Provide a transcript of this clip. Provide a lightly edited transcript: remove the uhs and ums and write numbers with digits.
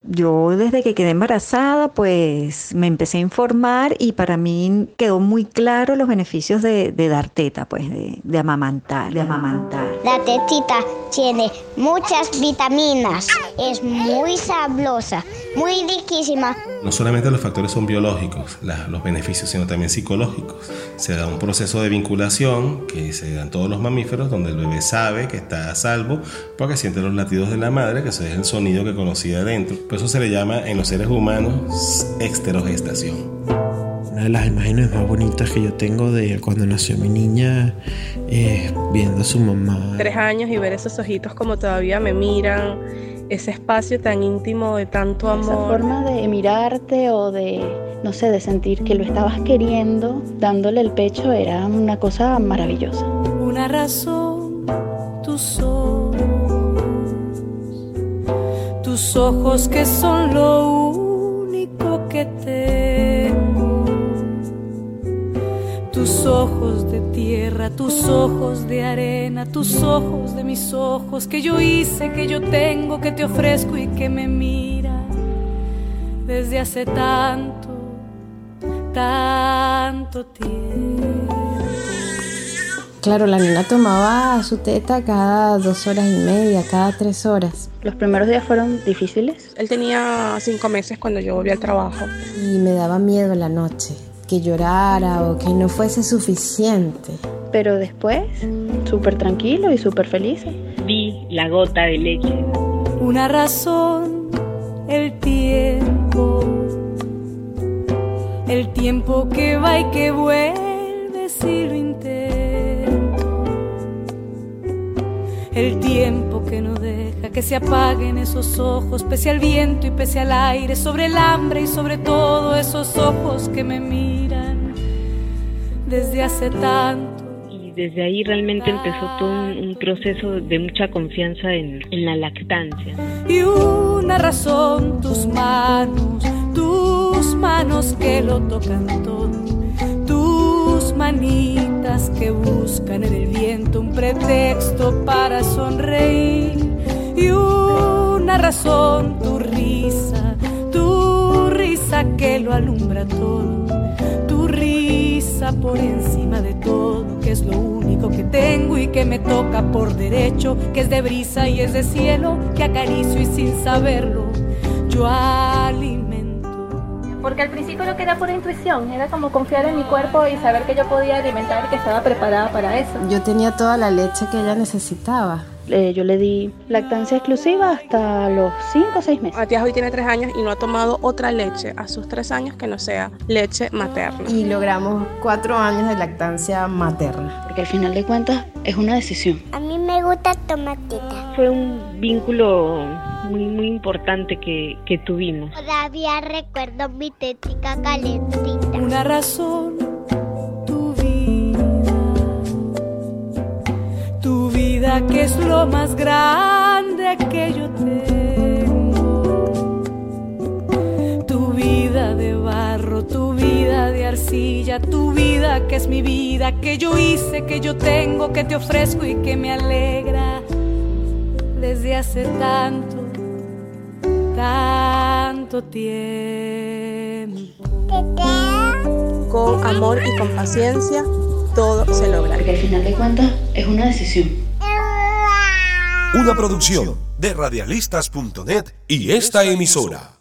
Yo desde que quedé embarazada, pues me empecé a informar y para mí quedó muy claro los beneficios de dar teta, pues de amamantar, de amamantar. La tetita tiene muchas vitaminas, es muy sabrosa, muy riquísima. No solamente los factores son biológicos, los beneficios, sino también psicológicos. Se da un proceso de vinculación que se da en todos los mamíferos, donde el bebé sabe que está a salvo porque siente los latidos de la madre, que ese es el sonido que conocía adentro. Por eso se le llama en los seres humanos esterogestación. Una de las imágenes más bonitas que yo tengo de cuando nació mi niña es viendo a su mamá. 3 años y ver esos ojitos como todavía me miran, ese espacio tan íntimo de tanto amor. Esa forma de mirarte o de, no sé, de sentir que lo estabas queriendo, dándole el pecho, era una cosa maravillosa. Una razón, tus ojos que son lo único que tengo. Tus ojos de tierra, tus ojos de arena, tus ojos de mis ojos, que yo hice, que yo tengo, que te ofrezco y que me mira desde hace tanto tiempo. Claro, la nena tomaba su teta cada 2 horas y media, cada 3 horas. Los primeros días fueron difíciles. Él tenía 5 meses cuando yo volví al trabajo. Y me daba miedo la noche, que llorara o que no fuese suficiente. Pero después, súper tranquilo y súper feliz. Vi la gota de leche. Una razón, el tiempo que va y que vuelve si lo intento. El tiempo que no deja que se apaguen esos ojos, pese al viento y pese al aire, sobre el hambre y sobre todo esos ojos que me miran desde hace tanto. Y desde ahí realmente empezó todo un proceso de mucha confianza en la lactancia. Y una razón, tus manos que lo tocan todo, tus manitas que buscan en el viento un pretexto para sonreír. Y una razón, tu risa que lo alumbra todo, tu risa por encima de todo, que es lo único que tengo y que me toca por derecho, que es de brisa y es de cielo, que acaricio y sin saberlo yo alimento. Porque al principio lo que era pura intuición, era como confiar en mi cuerpo y saber que yo podía alimentar y que estaba preparada para eso. Yo tenía toda la leche que ella necesitaba. Yo le di lactancia exclusiva hasta los 5 o 6 meses. Matías hoy tiene 3 años y no ha tomado otra leche a sus 3 años que no sea leche materna. Y logramos 4 años de lactancia materna. Porque al final de cuentas es una decisión. A mí me gusta tomar teta. Fue un vínculo muy importante que tuvimos. Todavía recuerdo mi tetica calentita. Una razón, tu vida que es lo más grande que yo tengo. Tu vida de barro, tu vida de arcilla, tu vida que es mi vida, que yo hice, que yo tengo, que te ofrezco y que me alegra desde hace tanto tiempo. Con amor y con paciencia todo se logra. Porque al final de cuentas es una decisión. Una producción de radialistas.net y esta emisora.